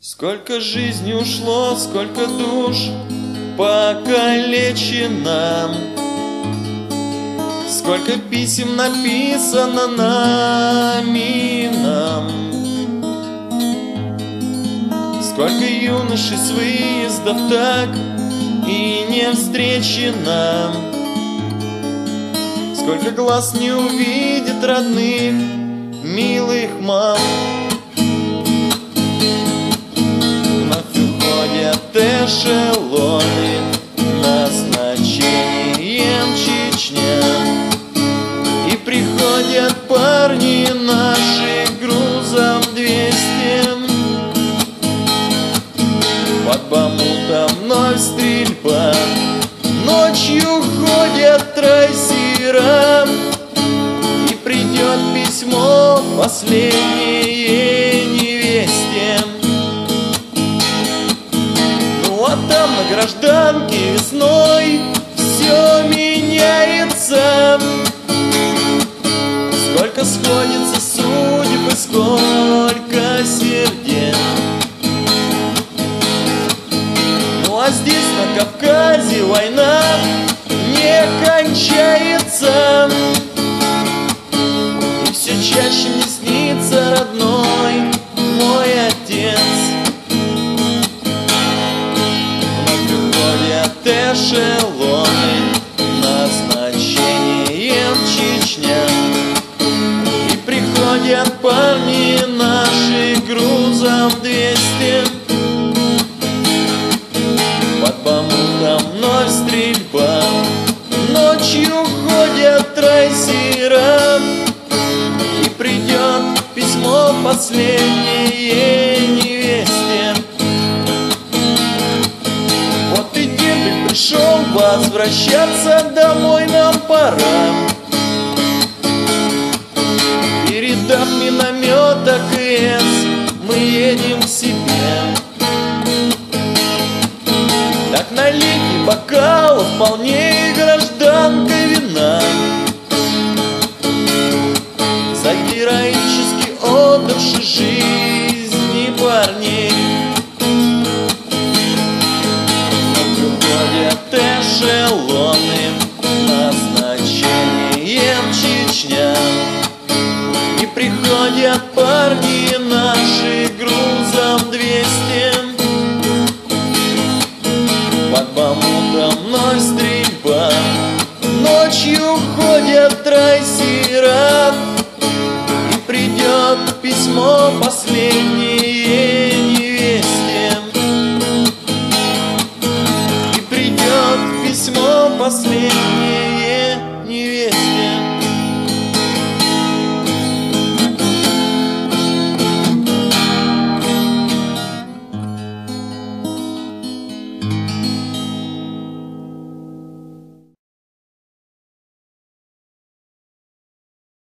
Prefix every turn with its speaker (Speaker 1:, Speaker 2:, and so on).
Speaker 1: Сколько жизни ушло, сколько душ покалечено, сколько писем написано нами нам, сколько юношей с выездов так и не встречено, сколько глаз не увидит родных, милых мам. Эшелоны назначением Чечня, и приходят парни наши грузом 200. Под Бахмутом вновь стрельба, ночью ходят трассера, и придет письмо последнее невесте. А там на гражданке весной все меняется. Сколько сходится судеб и сколько сердец. Ну а здесь на Кавказе война не кончается, и все чаще мне снится родной мой отец. Эшелоны назначением Чечня, и приходят парни наши грузом 200. Под Бахмутом вновь стрельба, ночью ходят трассера, и придет письмо последнее невесте. Пришел, возвращаться домой нам пора. Передав миномет АКС, мы едем к себе. Так налейте бокал, вполне гражданка вина, за героически отдавши жизни парней. Эшелоны назначением Чечня, и приходят парни наши грузом 200. Под Бахмутом вновь стрельба, ночью ходят трассера, и придет письмо последнее невесте. Письмо последнее невесте.